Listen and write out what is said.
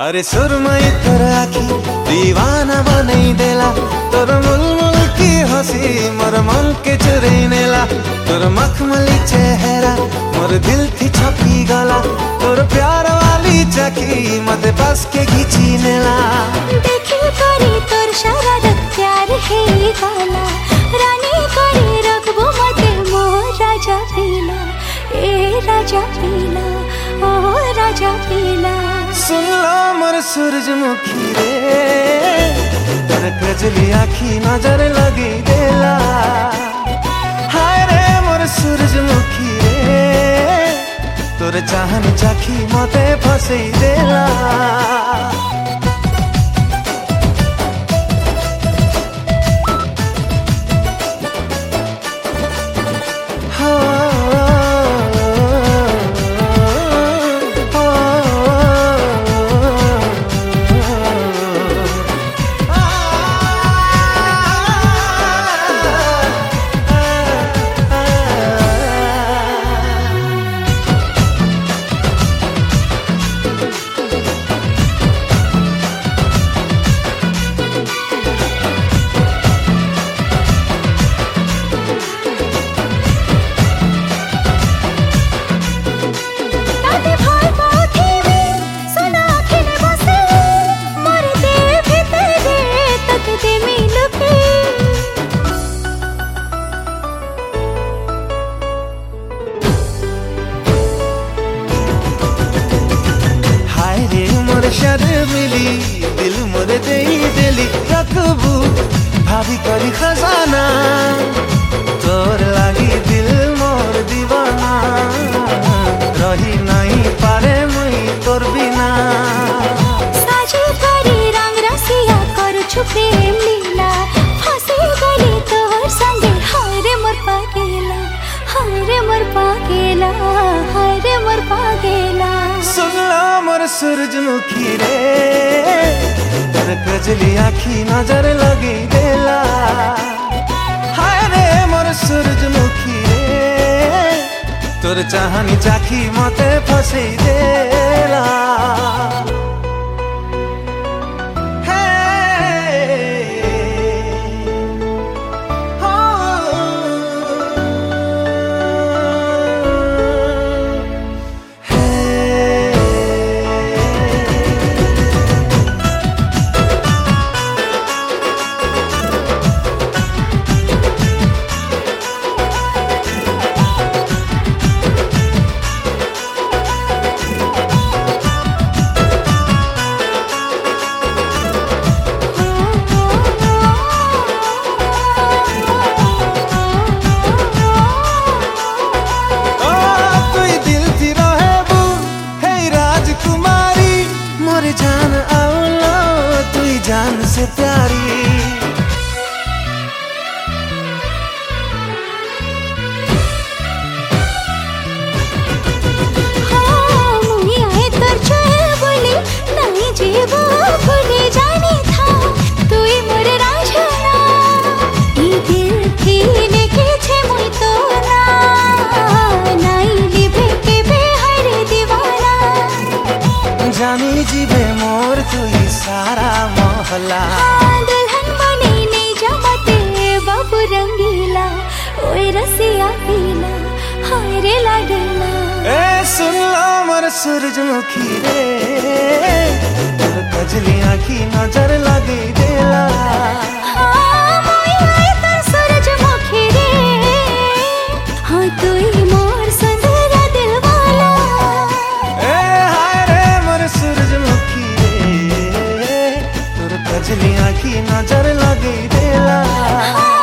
अरे सुरमई तोर आखी दीवाना बनई देला, तोर मुलमुल की हंसी मोर मन के चुरई नेला। तोर मखमली चेहरा मोर दिल थी छपी गला, तोर प्यार वाली चाकी मते पास के घिची नेला। देखी करी तोर शरारत प्यार है गाला, रानी करे रखबो मते मोर राजा पीला, ए राजा पीला, ओ राजा पीला। सुन लो मोर सूरजमुखी रे, तोर कजली आखी नजर लगी देला। हाय रे मोर सूरजमुखी रे, तोर चाहन चाखी मते फसई देला। शर्मिली दिल मोरे देई देली, रखबू भाभी करी खजाना, तोर लागी दिल मोर दीवाना। रही नहीं पारे मुई तोर बिना, साजी करी रंग रसिया कर प्रेम लीला, फंसी गली तोर संगे। हाय रे मोर पागेला, हाय रे मोर पागेला, हाय रे मोर पागेला। सुन लो मोर सूरजमुखी रे, तोर कजली आखी नजर लगी देला। हाय रे मोर सूरजमुखी रे, तोर चाहनी चाखी मते फसई देला। जान आउलो तुई जान से प्यारी, हाँ मुही आए तोर चोहे बोली नहीं जीवो भूले जानी था, तुई मोर राजना ई दिल थी नेके छे मुई तो ना, नहीं लिबे के बेहरे दीवाना। जानी जीवे मोर तुई सारा मोहला, दुल्हन बने नहीं जमते बाबू रंगीला, ओए रसिया पीला, हाय रे लाडला। ए सुन लो मोर सूरजमुखी रे, तोर कजली आखी नजर लगी देला। हाँ मोई आए तोर सूरजमुखी रे, हाँ तुई मोर सुंदरा दिल वाला। ए हाय रे मोर सूरजमुखी रे, तोर कजली आखी नजर लगी देला।